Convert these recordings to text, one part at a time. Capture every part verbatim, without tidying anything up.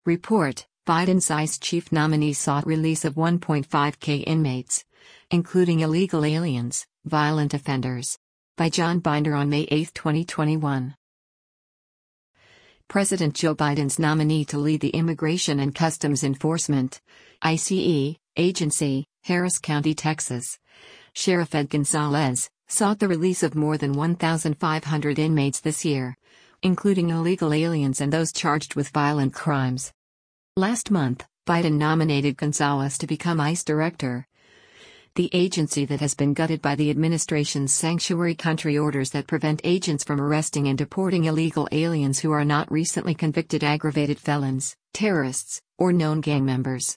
Report: Biden's ICE chief nominee sought release of one point five K inmates, including illegal aliens, violent offenders. By John Binder on May eighth, twenty twenty-one. President Joe Biden's nominee to lead the Immigration and Customs Enforcement (ICE) agency, Harris County, Texas, Sheriff Ed Gonzalez, sought the release of more than one thousand five hundred inmates this year, including illegal aliens and those charged with violent crimes. Last month, Biden nominated Gonzalez to become ICE director, the agency that has been gutted by the administration's sanctuary country orders that prevent agents from arresting and deporting illegal aliens who are not recently convicted aggravated felons, terrorists, or known gang members.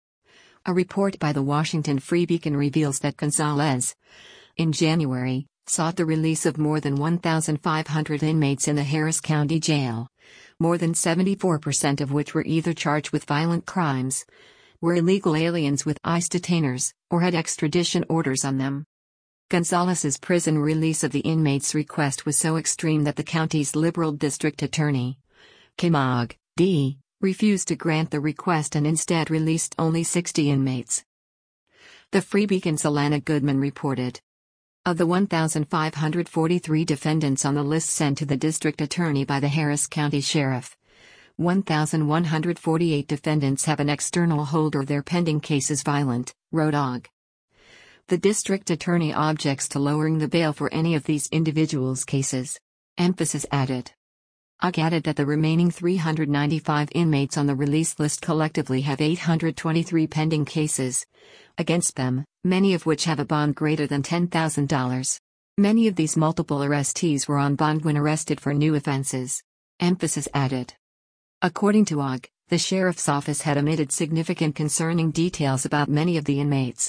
A report by the Washington Free Beacon reveals that Gonzalez, in January, sought the release of more than one thousand five hundred inmates in the Harris County Jail, more than seventy-four percent of which were either charged with violent crimes, were illegal aliens with ICE detainers, or had extradition orders on them. Gonzalez's prison release of the inmates' request was so extreme that the county's liberal district attorney, Kim Ogg, D., refused to grant the request and instead released only sixty inmates. The Free Beacon's Alana Goodman reported. Of the one thousand five hundred forty-three defendants on the list sent to the district attorney by the Harris County Sheriff, one thousand one hundred forty-eight defendants have an external hold or their pending case is violent, wrote Ogg. The district attorney objects to lowering the bail for any of these individuals' cases. Emphasis added. Ogg added that the remaining three hundred ninety-five inmates on the release list collectively have eight hundred twenty-three pending cases against them, many of which have a bond greater than ten thousand dollars. Many of these multiple arrestees were on bond when arrested for new offenses. Emphasis added. According to Ogg, the sheriff's office had omitted significant concerning details about many of the inmates.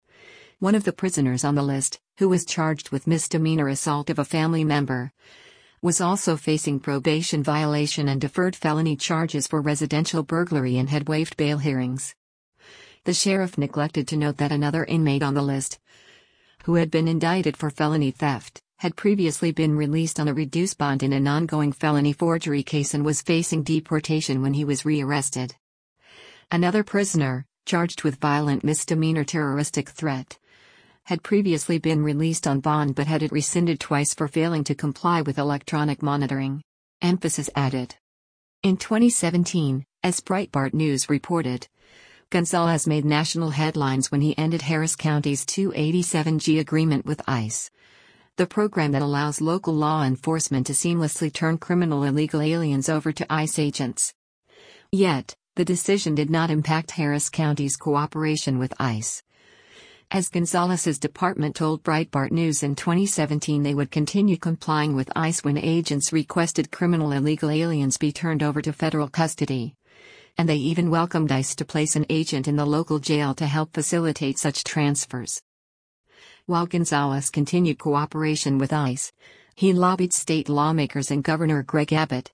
One of the prisoners on the list, who was charged with misdemeanor assault of a family member, was also facing probation violation and deferred felony charges for residential burglary and had waived bail hearings. The sheriff neglected to note that another inmate on the list, who had been indicted for felony theft, had previously been released on a reduced bond in an ongoing felony forgery case and was facing deportation when he was rearrested. Another prisoner, charged with violent misdemeanor terroristic threat, had previously been released on bond but had it rescinded twice for failing to comply with electronic monitoring. Emphasis added. In twenty seventeen, as Breitbart News reported, Gonzalez made national headlines when he ended Harris County's two eighty-seven G agreement with ICE, the program that allows local law enforcement to seamlessly turn criminal illegal aliens over to ICE agents. Yet, the decision did not impact Harris County's cooperation with ICE. As Gonzalez's department told Breitbart News in twenty seventeen, they would continue complying with ICE when agents requested criminal illegal aliens be turned over to federal custody. And they even welcomed ICE to place an agent in the local jail to help facilitate such transfers. While Gonzalez continued cooperation with ICE, he lobbied state lawmakers and Governor Greg Abbott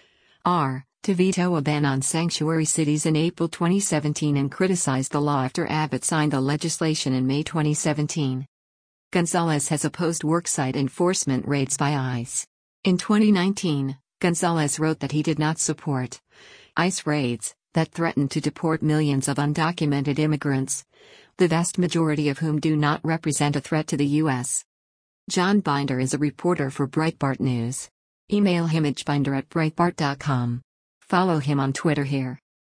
R. to veto a ban on sanctuary cities in April twenty seventeen and criticized the law after Abbott signed the legislation in May twenty seventeen. Gonzalez has opposed worksite enforcement raids by ICE. In twenty nineteen, Gonzalez wrote that he did not support ICE raids that threaten to deport millions of undocumented immigrants, the vast majority of whom do not represent a threat to the U S John Binder is a reporter for Breitbart News. Email him at binder at breitbart dot com. Follow him on Twitter here.